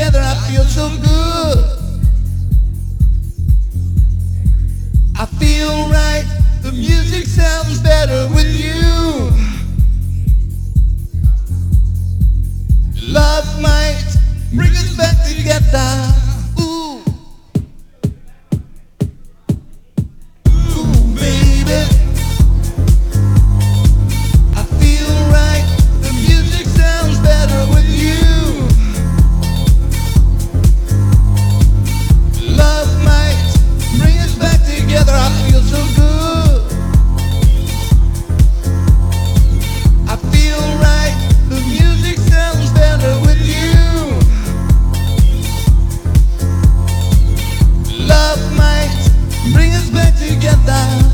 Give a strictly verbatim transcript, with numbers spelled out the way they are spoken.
together, I feel so good. I feel right, the music sounds better with you. Love might bring us back together. Ooh, ooh, baby. I feel right, the music sounds better with you. Love might bring us back together. I feel so good. I feel right, the music sounds better with you. Love might bring us back together.